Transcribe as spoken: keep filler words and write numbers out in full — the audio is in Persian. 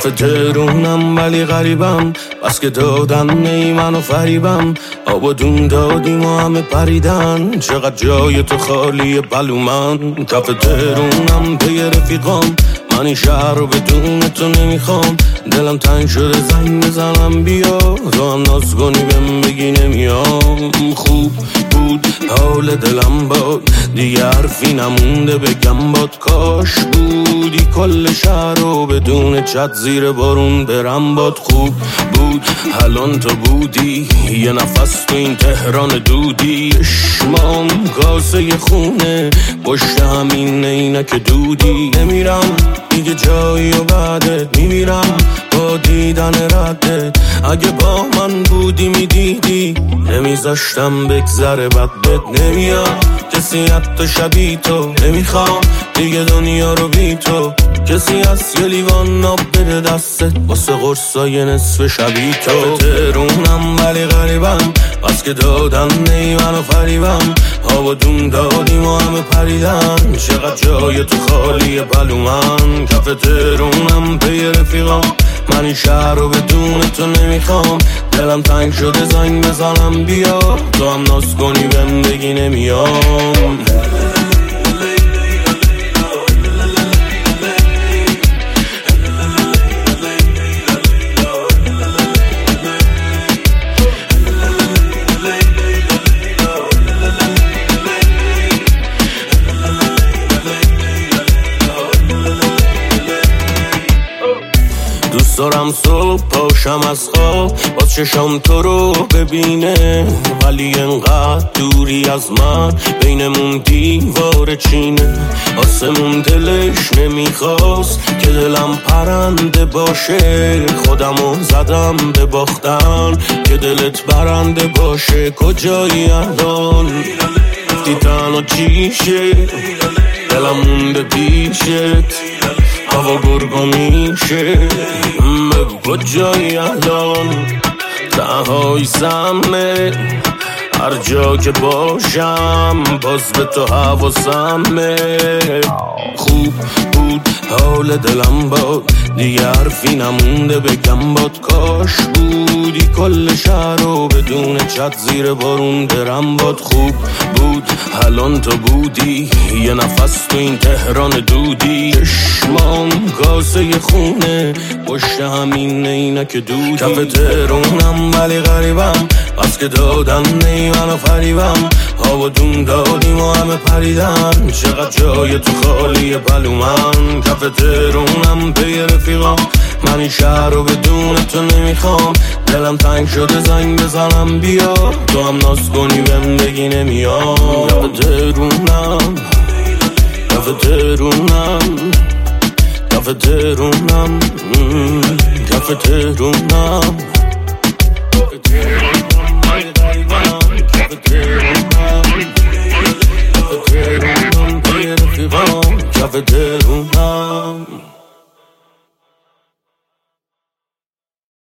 تهرونم ولی غریبم، بس که دادن نی منو فریبم. آب و دون دادیم و همه پریدن، چقدر جای تو خالی بلومن. کف تهرونم پی رفیقام، من این شهر رو بدون تو نمیخوام. دلم تنگ شده زنگ بزنم بیا، تو هم ناز کنی بهم بگی نمیام. خوب بود حال دلم باد، دیگه حرفی نمونده بگم باد. کاش بودی کل شهر رو بدون چت زیر بارون برم باد. خوب بود الان تو بودی، یه نفس تو این تهران دودی. چشمام کاسه خونه پشت همین عینک دودی. نمیرم دیگه جایی و بعدت میمیرم با دیدن ردت. اگه با من بودی میدیدی نمیذاشتم بگذره بد بد. نمیاد کسی حتی شبیه تو، نمیخوام دیگه دنیا رو بی تو. کسی هست یه لیوان آب بده دستت واسه قرصای نصف شبیه تو. تهرونم ولی غریبم، بس که دادن نی منو فریبم. آب و دون دادیم و همه پریدن، چقدر جای تو خالی بلومن. کف تهرونم پی رفیقام، من این شهر رو بدون تو نمیخوام. دلم تنگ شده زنگ بزنم بیا، تو هم ناز کنی بهم بگی نمیام. دوست دارم صبح پاشم از خواب با چشم تو رو ببینه، ولی انقدر دوری از من بینمون دیوار چینه. آسمون دلش نمیخواست که دلم پرنده باشه، خودمو زدم به باختن که دلت برنده باشه. کجایی الان گفتی تنها چیشه، دلم مونده پیشت هوا گرگو میشه. بگو کجایی الان تنهایی سمه، هر جا که باشم باز به تو حواسمه. خوب بود حال دلم باد، دیگه حرفی نمونده بگم باد. کاش بودی کل شهر رو بدون چت زیر بارون برم باد. خوب بود الان تو بودی، یه نفس تو این تهران دودی. چشمام کاسه خونه پشت همین عینک دودی. کف تهرونم ولی غریبم، بس که دادن نی منو فریبم. آب و دون دادیم و همه پریدن، چقدر جای تو خالی بلومن. کف تهرونم پی رفیقام، من این شهر رو بدون تو نمیخوام. دلم تنگ شده زنگ بزنم بیا، تو هم ناز کنی بهم بگی نمیام. کف تهرونم کف تهرونم کف تهرونم کف تهرونم